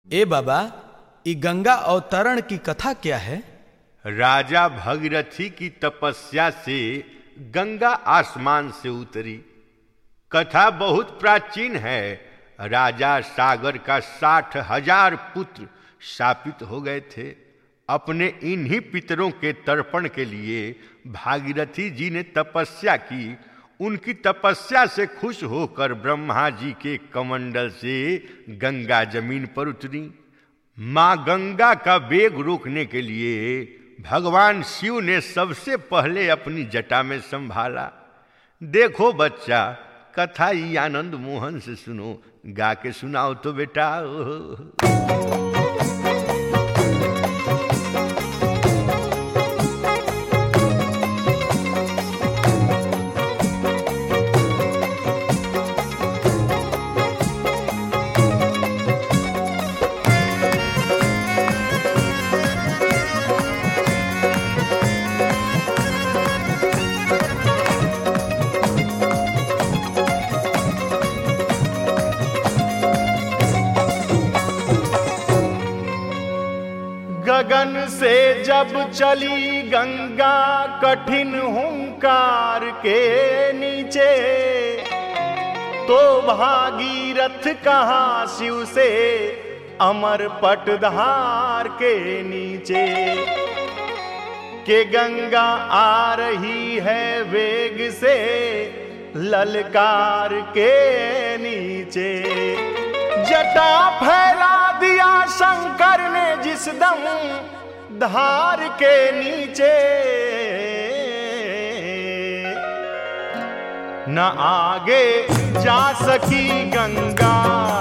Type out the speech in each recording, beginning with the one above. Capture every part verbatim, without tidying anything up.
ए बाबा, ई गंगा अवतरण की कथा क्या है? राजा भगीरथी की तपस्या से गंगा आसमान से उतरी। कथा बहुत प्राचीन है। राजा सागर का साठ हजार पुत्र शापित हो गए थे। अपने इन्हीं पितरों के तर्पण के लिए भागीरथी जी ने तपस्या की। उनकी तपस्या से खुश होकर ब्रह्मा जी के कमंडल से गंगा जमीन पर उतरी। माँ गंगा का वेग रोकने के लिए भगवान शिव ने सबसे पहले अपनी जटा में संभाला। देखो बच्चा, कथा ही आनंद मोहन से सुनो, गा के सुनाओ तो बेटा। गगन से जब चली गंगा कठिन हुंकार के नीचे, तो भागीरथ कहा शिव से अमर पटधार के नीचे, कि गंगा आ रही है वेग से ललकार के नीचे। जटा फैला दिया शंकर ने जिस दम धार के नीचे, न आगे जा सकी गंगा,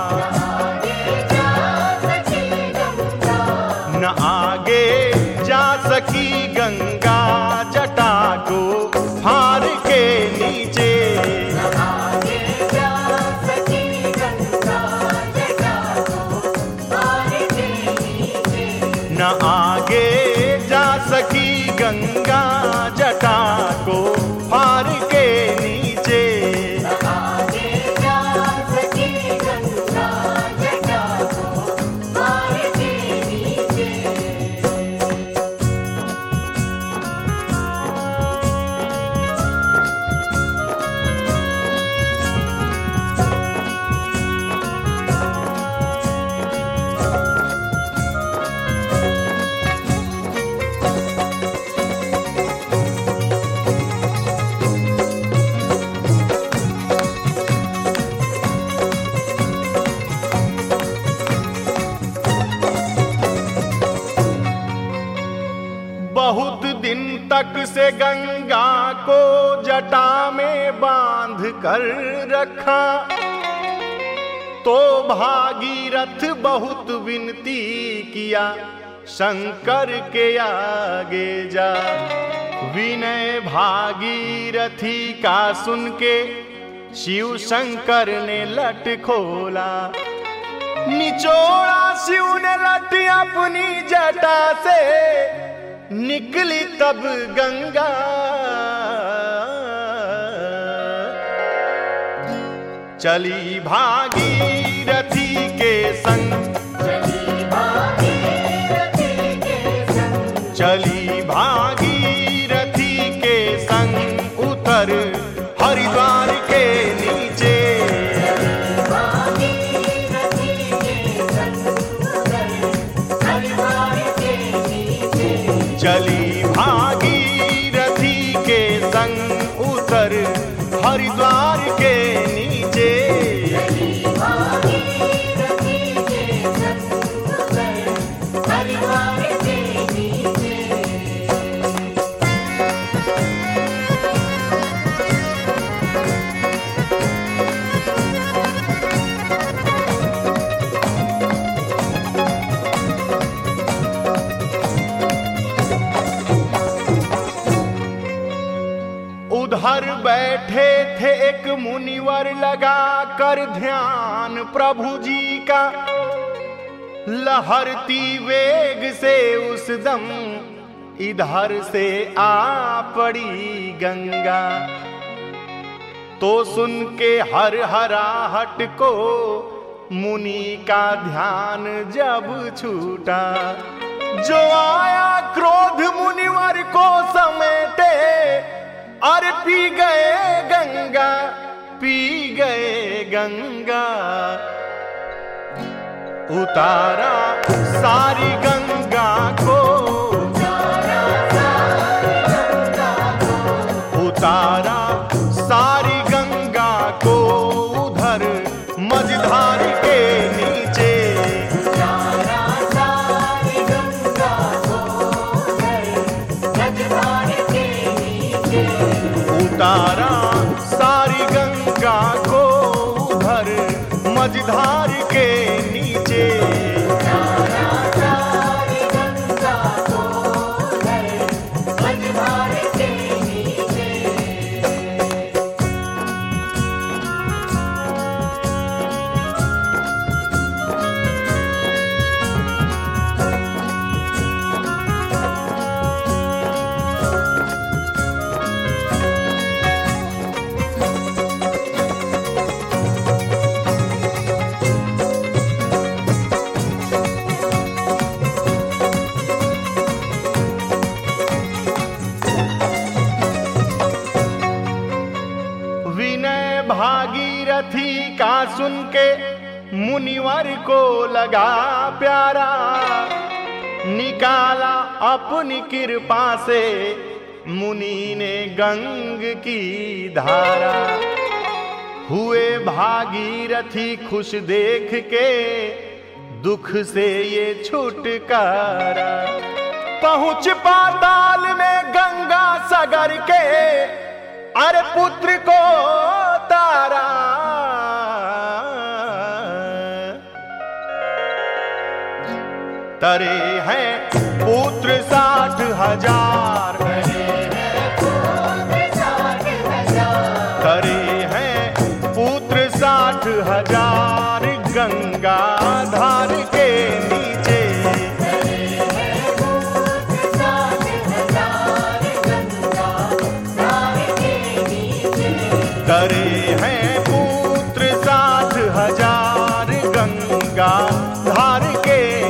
न आगे जा सकी गंगा, जटा को फाड़ के नीचे। न आगे जा सकी गंगा, जटा को फाड़ के नीचे। न आगे जा सकी गंगा, जटा को फाड़ के नीचे। बहुत दिन तक से गंगा को जटा में बांध कर रखा, तो भागीरथ बहुत विनती किया शंकर के आगे जा। विनय भागीरथी का सुन के शिव शंकर ने लट खोला। निचोड़ा शिव ने लट अपनी जटा से, निकली तब गंगा। चली भागीरथी के संग, चली भागीरथी के संग, चली भागीरथी के संग, उतर हरिद्वार के नीचे। चली भागीरथी के संग, उतर हरिद्वार के नीचे। चली भागीरथी के संग, उतर हरिद्वार के नीचे। उधर बैठे थे एक मुनिवर लगा कर ध्यान प्रभु जी का। लहरती वेग से उस दम इधर से आ पड़ी गंगा। तो सुन के हर हराहट को मुनि का ध्यान जब छूटा। जो आया क्रोध मुनिवर को समेटे, अरे पी गए गंगा, पी गए गंगा। उतारा सारी गंगा को, उतारा सारी गंगा को उधर मझधार के नीचे। उतारा सारी गंगा को उधर मझधार के नीचे। भागीरथी का सुन के मुनिवर को लगा प्यारा। निकाला अपनी कृपा से मुनि ने गंग की धारा। हुए भागीरथी खुश देख के दुख से ये छुटकारा। पहुंच पाताल में गंगा सागर के, अरे पुत्र को तारा। तरे हैं पुत्र साठ हजार, तरे हैं पुत्र साठ हजार गंगा धार के नीचे। तरे हैं पुत्र साठ हजार गंगा धार के